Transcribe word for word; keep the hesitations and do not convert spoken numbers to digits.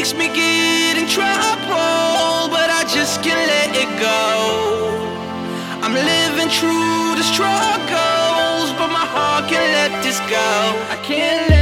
makes me get in trouble, but I just can't let it go. I'm living through the struggles, but my heart can't let this go. I can't let